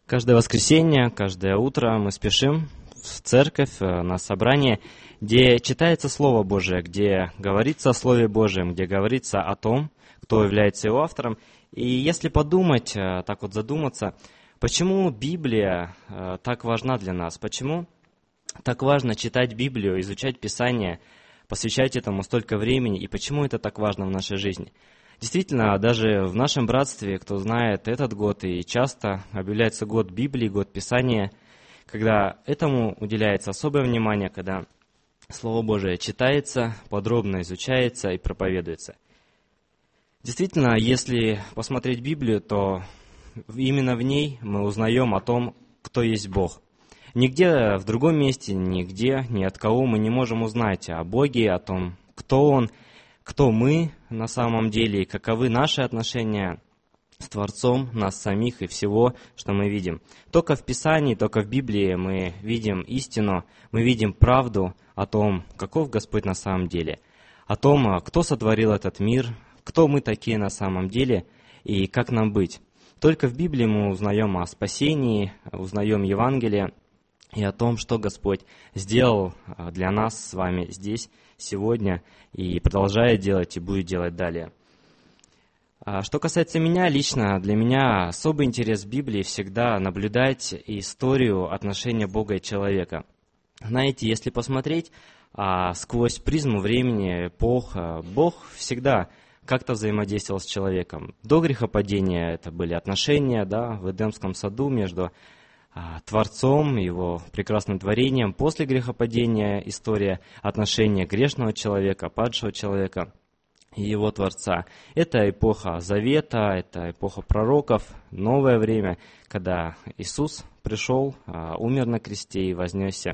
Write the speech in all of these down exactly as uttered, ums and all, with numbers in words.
Каждое воскресенье, каждое утро мы спешим в церковь, на собрание, где читается Слово Божие, где говорится о Слове Божьем, где говорится о том, кто является его автором. И если подумать, так вот задуматься, почему Библия так важна для нас, почему так важно читать Библию, изучать Писание, посвящать этому столько времени, и почему это так важно в нашей жизни? Действительно, даже в нашем братстве, кто знает этот год, и часто объявляется год Библии, год Писания, когда этому уделяется особое внимание, когда Слово Божие читается, подробно изучается и проповедуется. Действительно, если посмотреть Библию, то именно в ней мы узнаем о том, кто есть Бог. Нигде в другом месте, нигде, ни от кого мы не можем узнать о Боге, о том, кто Он, кто мы на самом деле, и каковы наши отношения с Творцом, нас самих и всего, что мы видим. Только в Писании, только в Библии мы видим истину, мы видим правду о том, каков Господь на самом деле, о том, кто сотворил этот мир, кто мы такие на самом деле и как нам быть. Только в Библии мы узнаем о спасении, узнаем Евангелие и о том, что Господь сделал для нас с вами здесь, сегодня, и продолжает делать, и будет делать далее. Что касается меня лично, для меня особый интерес в Библии всегда наблюдать историю отношения Бога и человека. Знаете, если посмотреть а, сквозь призму времени, эпох, а, Бог всегда как-то взаимодействовал с человеком. До грехопадения это были отношения, да, в Эдемском саду между а, Творцом, его прекрасным творением. После грехопадения история отношения грешного человека, падшего человека и его Творца. Это эпоха Завета, это эпоха пророков, новое время, когда Иисус пришел, а, умер на кресте и вознесся.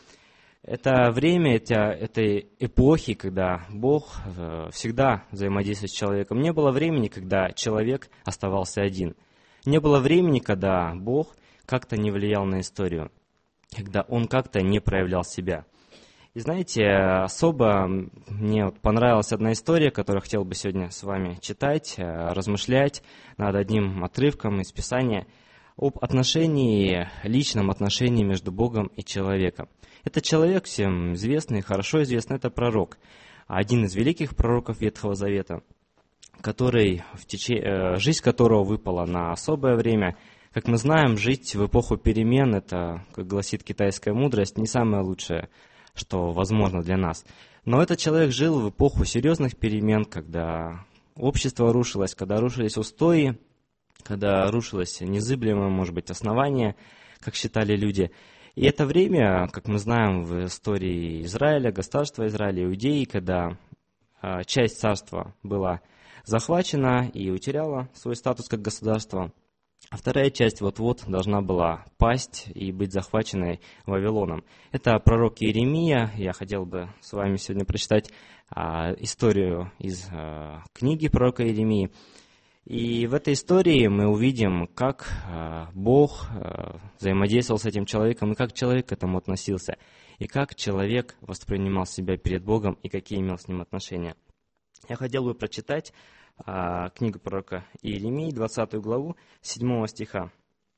Это время это, этой эпохи, когда Бог всегда взаимодействует с человеком. Не было времени, когда человек оставался один. Не было времени, когда Бог как-то не влиял на историю, когда Он как-то не проявлял себя. И знаете, особо мне понравилась одна история, которую я хотел бы сегодня с вами читать, размышлять над одним отрывком из Писания об отношении, личном отношении между Богом и человеком. Это человек всем известный, хорошо известный, это пророк, один из великих пророков Ветхого Завета, который, в теч... жизнь которого выпала на особое время. Как мы знаем, жить в эпоху перемен, это, как гласит китайская мудрость, не самое лучшее, что возможно для нас. Но этот человек жил в эпоху серьезных перемен, когда общество рушилось, когда рушились устои, когда рушилось незыблемое, может быть, основание, как считали люди. И это время, как мы знаем в истории Израиля, государства Израиля, Иудеи, когда а, часть царства была захвачена и утеряла свой статус как государство, а вторая часть вот-вот должна была пасть и быть захваченной Вавилоном. Это пророк Иеремия. Я хотел бы с вами сегодня прочитать а, историю из а, книги пророка Иеремии. И в этой истории мы увидим, как э, Бог э, взаимодействовал с этим человеком, и как человек к этому относился, и как человек воспринимал себя перед Богом, и какие имел с ним отношения. Я хотел бы прочитать э, книгу пророка Иеремии, двадцатую главу, седьмого стиха.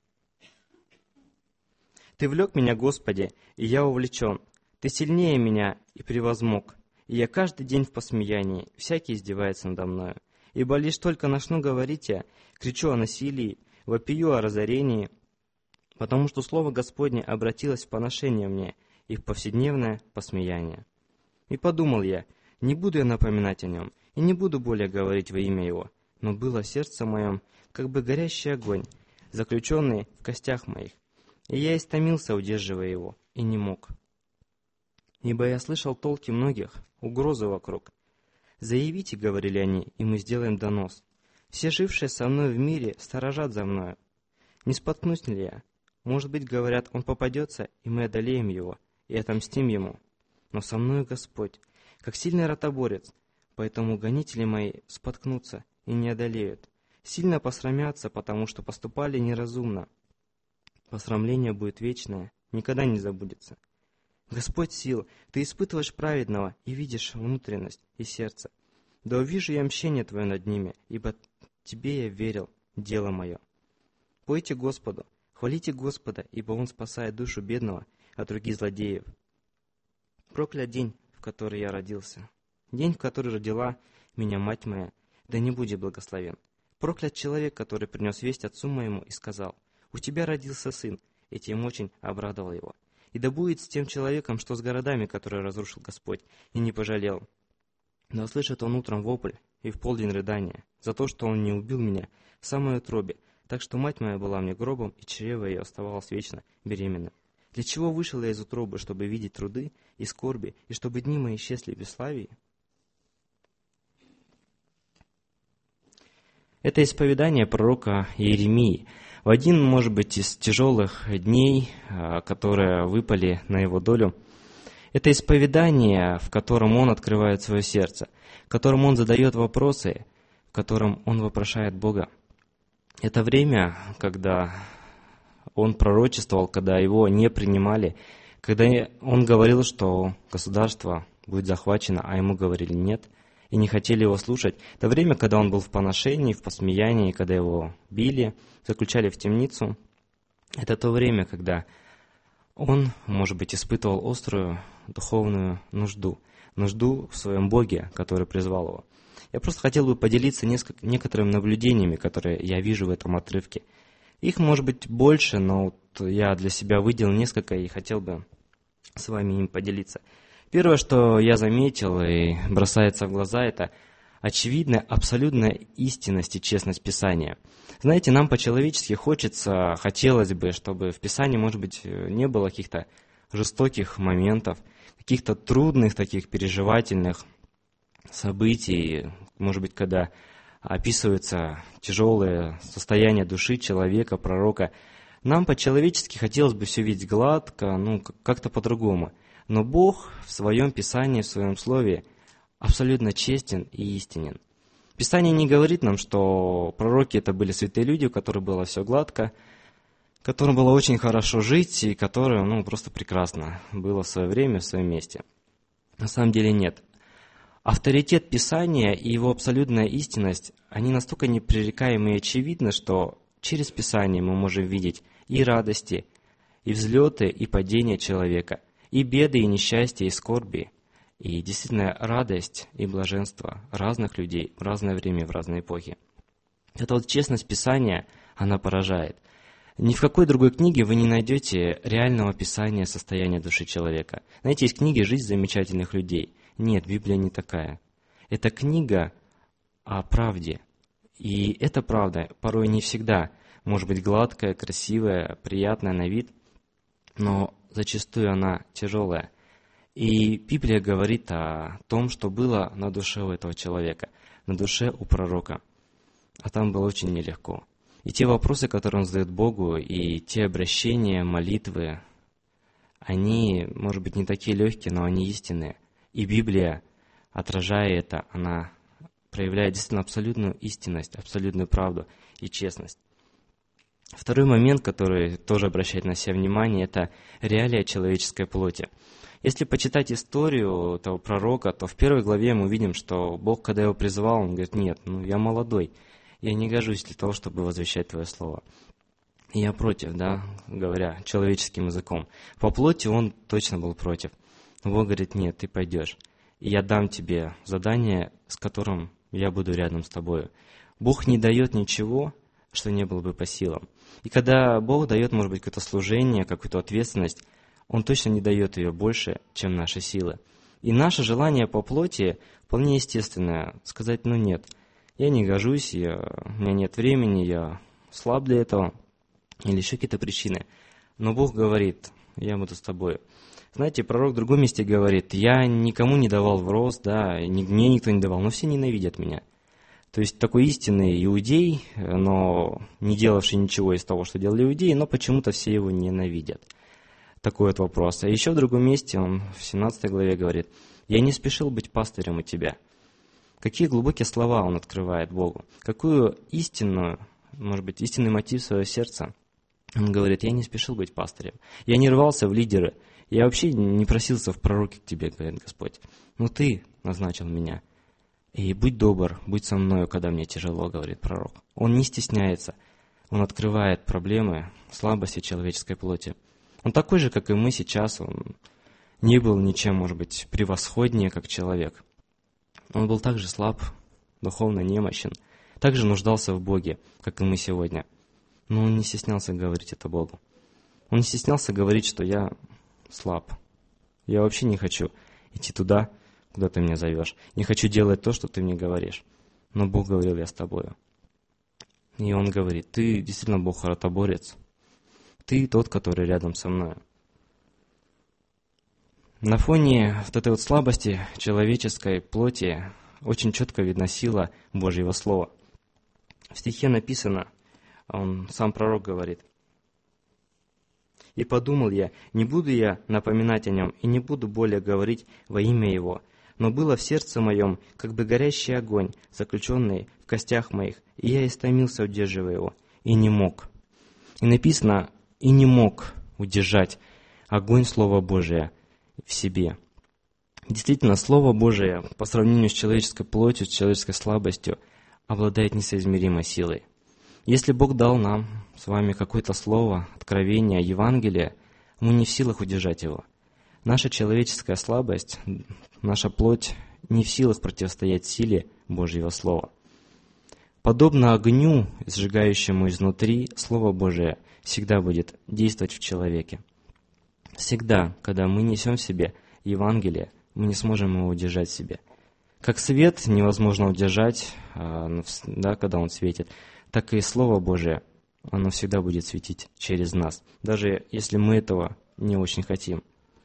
«Ты влек меня, Господи, и я увлечен. Ты сильнее меня и превозмог. И я каждый день в посмеянии, всякий издевается надо мною. Ибо лишь только начну говорить я, кричу о насилии, вопию о разорении, потому что слово Господне обратилось в поношение мне и в повседневное посмеяние. И подумал я, не буду я напоминать о нем, и не буду более говорить во имя его, но было в сердце моем, как бы горящий огонь, заключенный в костях моих, и я истомился, удерживая его, и не мог. Ибо я слышал толки многих, угрозы вокруг. «Заявите, — говорили они, — и мы сделаем донос. Все жившие со мной в мире сторожат за мною. Не споткнусь ли я? Может быть, говорят, он попадется, и мы одолеем его, и отомстим ему. Но со мною Господь, как сильный ротоборец, поэтому гонители мои споткнутся и не одолеют. Сильно посрамятся, потому что поступали неразумно. Посрамление будет вечное, никогда не забудется. Господь сил, Ты испытываешь праведного и видишь внутренность и сердце. Да увижу я мщение Твое над ними, ибо Тебе я верил, дело мое. Пойте Господу, Хвалите Господа, ибо Он спасает душу бедного от руки злодеев. Проклят день, в который я родился. День, в который родила меня мать моя, да не будь благословен. Проклят человек, который принес весть отцу моему и сказал: у тебя родился сын, и тем очень обрадовал его. И да будет с тем человеком, что с городами, которые разрушил Господь, и не пожалел. Но услышит он утром вопль и в полдень рыдание за то, что он не убил меня в самой утробе, так что мать моя была мне гробом, и чрево ее оставалось вечно беременным. Для чего вышел я из утробы, чтобы видеть труды и скорби, и чтобы дни мои исчезли в бесславии? Это исповедание пророка Иеремии в один, может быть, из тяжелых дней, которые выпали на его долю. Это исповедание, в котором он открывает свое сердце, в котором он задает вопросы, в котором он вопрошает Бога. Это время, когда он пророчествовал, когда его не принимали, когда он говорил, что государство будет захвачено, а ему говорили нет, и не хотели его слушать. Это время, когда он был в поношении, в посмеянии, когда его били, заключали в темницу. Это то время, когда он, может быть, испытывал острую духовную нужду, нужду в своем Боге, который призвал его. Я просто хотел бы поделиться несколько, некоторыми наблюдениями, которые я вижу в этом отрывке. Их может быть больше, но вот я для себя выделил несколько и хотел бы с вами им поделиться. Первое, что я заметил и бросается в глаза, это очевидная, абсолютная истинность и честность Писания. Знаете, нам по-человечески хочется, хотелось бы, чтобы в Писании, может быть, не было каких-то жестоких моментов, каких-то трудных таких переживательных событий, может быть, когда описываются тяжелые состояния души человека, пророка. Нам по-человечески хотелось бы все видеть гладко, ну, как-то по-другому. Но Бог в своем Писании, в своем Слове абсолютно честен и истинен. Писание не говорит нам, что пророки это были святые люди, у которых было все гладко, которым было очень хорошо жить и которым, ну, просто прекрасно было в свое время, в своем месте. На самом деле нет. Авторитет Писания и его абсолютная истинность, они настолько непререкаемы и очевидны, что через Писание мы можем видеть и радости, и взлеты, и падения человека, и беды, и несчастья, и скорби, и действительно радость и блаженство разных людей в разное время, в разные эпохи. Эта вот честность Писания, она поражает. Ни в какой другой книге вы не найдете реального описания состояния души человека. Знаете, есть книги «Жизнь замечательных людей». Нет, Библия не такая. Это книга о правде. И эта правда порой не всегда может быть гладкая, красивая, приятная на вид, но зачастую она тяжелая. И Библия говорит о том, что было на душе у этого человека, на душе у пророка. А там было очень нелегко. И те вопросы, которые он задает Богу, и те обращения, молитвы, они, может быть, не такие легкие, но они истинные. И Библия, отражая это, она проявляет действительно абсолютную истинность, абсолютную правду и честность. Второй момент, который тоже обращает на себя внимание, это реалия человеческой плоти. Если почитать историю этого пророка, то в первой главе мы видим, что Бог, когда его призывал, он говорит: нет, ну я молодой, я не гожусь для того, чтобы возвещать Твое Слово. И я против, да, говоря человеческим языком. По плоти он точно был против. Но Бог говорит: нет, ты пойдешь, и я дам тебе задание, с которым я буду рядом с тобой. Бог не дает ничего, что не было бы по силам. И когда Бог дает, может быть, какое-то служение, какую-то ответственность, Он точно не дает ее больше, чем наши силы. И наше желание по плоти вполне естественное. Сказать: ну нет, я не гожусь, я, у меня нет времени, я слаб для этого, или еще какие-то причины. Но Бог говорит: я буду с тобой. Знаете, пророк в другом месте говорит: я никому не давал в рост, да, мне никто не давал, но все ненавидят меня. То есть такой истинный иудей, но не делавший ничего из того, что делали иудеи, но почему-то все его ненавидят. Такой вот вопрос. А еще в другом месте он в семнадцатой главе говорит: я не спешил быть пастырем у тебя. Какие глубокие слова он открывает Богу. Какую истинную, может быть, истинный мотив своего сердца. Он говорит: я не спешил быть пастырем. Я не рвался в лидеры. Я вообще не просился в пророки к тебе, говорит Господь. Но ты назначил меня. И будь добр, будь со мною, когда мне тяжело, говорит пророк. Он не стесняется. Он открывает проблемы, слабости человеческой плоти. Он такой же, как и мы сейчас. Он не был ничем, может быть, превосходнее, как человек. Он был также слаб, духовно немощен, также нуждался в Боге, как и мы сегодня. Но он не стеснялся говорить это Богу. Он не стеснялся говорить, что я слаб. Я вообще не хочу идти туда, куда ты меня зовешь. Не хочу делать то, что ты мне говоришь. Но Бог говорил, я с тобою. И он говорит, ты действительно Бог-ротоборец. Ты тот, который рядом со мной. На фоне вот этой вот слабости человеческой плоти очень четко видна сила Божьего Слова. В стихе написано, он, сам пророк говорит, «И подумал я, не буду я напоминать о нем, и не буду более говорить во имя его, но было в сердце моем, как бы горящий огонь, заключенный в костях моих, и я истомился, удерживая его, и не мог». И написано, «и не мог удержать огонь Слова Божия в себе». Действительно, Слово Божие по сравнению с человеческой плотью, с человеческой слабостью, обладает несоизмеримой силой. Если Бог дал нам с вами какое-то слово, откровение, Евангелие, мы не в силах удержать его. Наша человеческая слабость, наша плоть не в силах противостоять силе Божьего Слова. Подобно огню, сжигающему изнутри, Слово Божие всегда будет действовать в человеке. Всегда, когда мы несем в себе Евангелие, мы не сможем его удержать в себе. Как свет невозможно удержать, да, когда он светит, так и Слово Божие, оно всегда будет светить через нас, даже если мы этого не очень хотим.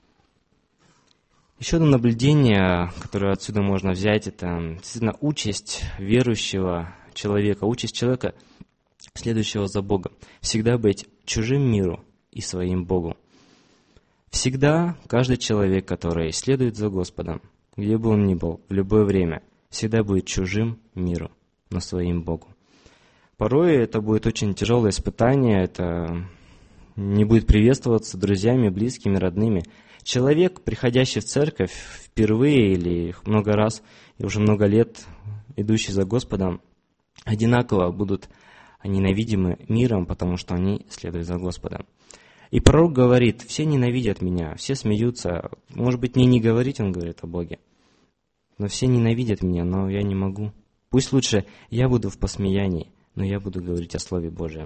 Еще одно наблюдение, которое отсюда можно взять, это действительно участь верующего человека, участь человека, следующего за Богом, всегда быть чужим миру и своим Богу. Всегда каждый человек, который следует за Господом, где бы он ни был, в любое время, всегда будет чужим миру, но своим Богу. Порой это будет очень тяжелое испытание, это не будет приветствоваться друзьями, близкими, родными. Человек, приходящий в церковь впервые или много раз, и уже много лет идущий за Господом, одинаково будут ненавидимы миром, потому что они следуют за Господом. И пророк говорит, все ненавидят меня, все смеются. Может быть, мне не говорить, он говорит о Боге. Но все ненавидят меня, но я не могу. Пусть лучше я буду в посмеянии, но я буду говорить о Слове Божьем.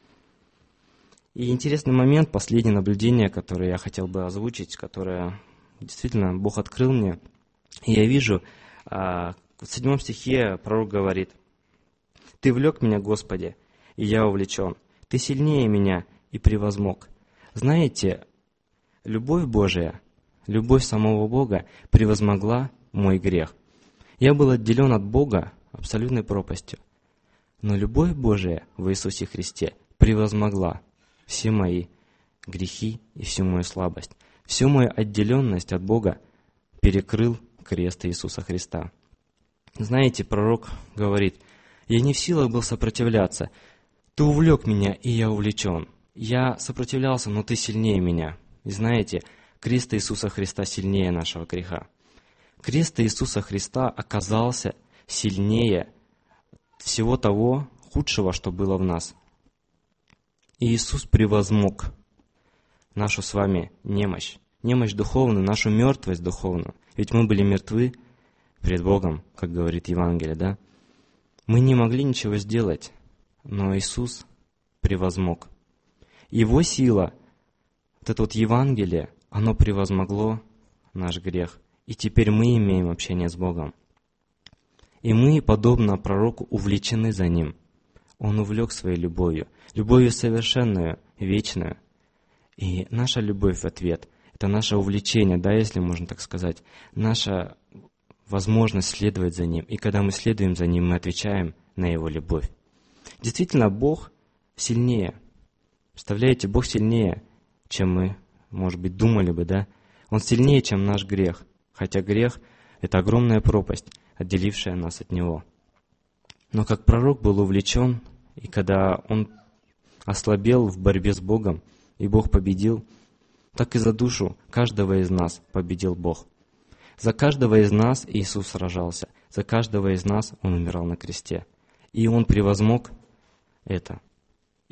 И интересный момент, последнее наблюдение, которое я хотел бы озвучить, которое действительно Бог открыл мне. И я вижу, в седьмом стихе пророк говорит, «Ты влек меня, Господи, и я увлечен. Ты сильнее меня и превозмог». Знаете, любовь Божия, любовь самого Бога превозмогла мой грех. Я был отделен от Бога абсолютной пропастью. Но любовь Божия в Иисусе Христе превозмогла все мои грехи и всю мою слабость. Всю мою отделенность от Бога перекрыл крест Иисуса Христа. Знаете, пророк говорит, «Я не в силах был сопротивляться. Ты увлек меня, и я увлечен. Я сопротивлялся, но ты сильнее меня». И знаете, крест Иисуса Христа сильнее нашего греха. Крест Иисуса Христа оказался сильнее всего того худшего, что было в нас. И Иисус превозмог нашу с вами немощь, немощь духовную, нашу мертвость духовную. Ведь мы были мертвы пред Богом, как говорит Евангелие, да? Мы не могли ничего сделать, но Иисус превозмог. Его сила, вот это вот Евангелие, оно превозмогло наш грех. И теперь мы имеем общение с Богом. И мы, подобно пророку, увлечены за Ним. Он увлек своей любовью, любовью совершенную, вечную. И наша любовь в ответ – это наше увлечение, да, если можно так сказать, наша возможность следовать за Ним. И когда мы следуем за Ним, мы отвечаем на Его любовь. Действительно, Бог сильнее. Представляете, Бог сильнее, чем мы, может быть, думали бы, да? Он сильнее, чем наш грех. Хотя грех – это огромная пропасть, отделившая нас от Него. Но как пророк был увлечен, и когда он ослабел в борьбе с Богом, и Бог победил, так и за душу каждого из нас победил Бог. За каждого из нас Иисус сражался, за каждого из нас Он умирал на кресте. И Он превозмог это.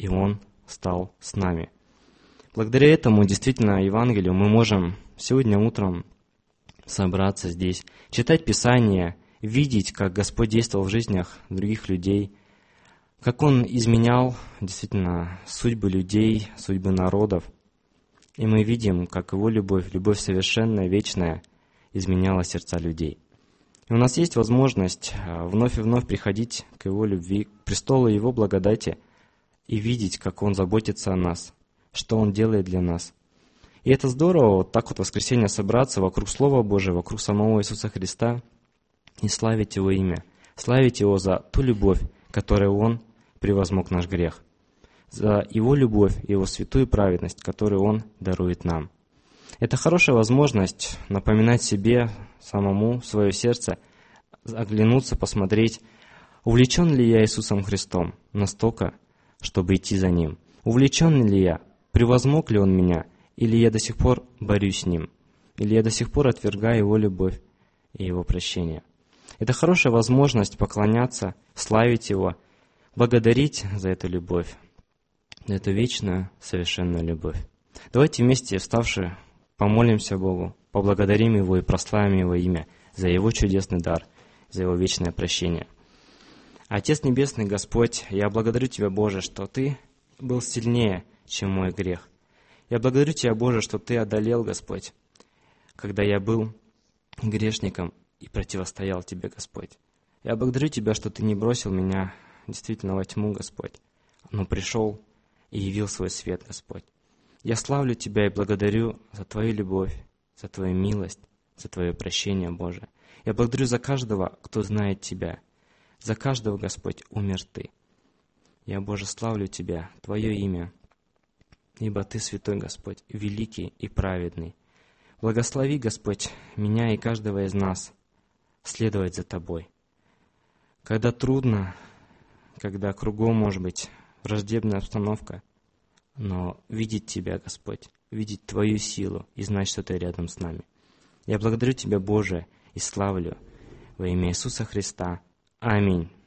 и Он стал с нами. Благодаря этому, действительно, Евангелию мы можем сегодня утром собраться здесь, читать Писание, видеть, как Господь действовал в жизнях других людей, как Он изменял действительно судьбы людей, судьбы народов. И мы видим, как Его любовь, любовь совершенная, вечная, изменяла сердца людей. И у нас есть возможность вновь и вновь приходить к Его любви, к престолу Его благодати и видеть, как Он заботится о нас, что Он делает для нас. И это здорово, вот так вот в воскресенье собраться вокруг Слова Божьего, вокруг самого Иисуса Христа и славить Его имя, славить Его за ту любовь, которой Он превозмог наш грех, за Его любовь, Его святую праведность, которую Он дарует нам. Это хорошая возможность напоминать себе, самому, свое сердце, оглянуться, посмотреть, увлечен ли я Иисусом Христом настолько, чтобы идти за Ним. Увлечен ли я, превозмог ли Он меня, или я до сих пор борюсь с Ним, или я до сих пор отвергаю Его любовь и Его прощение. Это хорошая возможность поклоняться, славить Его, благодарить за эту любовь, за эту вечную, совершенную любовь. Давайте вместе, вставши, помолимся Богу, поблагодарим Его и прославим Его имя за Его чудесный дар, за Его вечное прощение. Отец Небесный, Господь, я благодарю Тебя, Боже, что Ты был сильнее, чем мой грех. Я благодарю Тебя, Боже, что Ты одолел, Господь, когда я был грешником и противостоял Тебе, Господь. Я благодарю Тебя, что Ты не бросил меня действительно во тьму, Господь, но пришел и явил свой свет, Господь. Я славлю Тебя и благодарю за Твою любовь, за Твою милость, за Твое прощение, Боже. Я благодарю за каждого, кто знает Тебя. За каждого, Господь, умер Ты. Я, Боже, славлю Тебя, Твое имя, ибо Ты святой, Господь, великий и праведный. Благослови, Господь, меня и каждого из нас следовать за Тобой. Когда трудно, когда кругом, может быть, враждебная обстановка, но видеть Тебя, Господь, видеть Твою силу и знать, что Ты рядом с нами. Я благодарю Тебя, Боже, и славлю во имя Иисуса Христа. Аминь.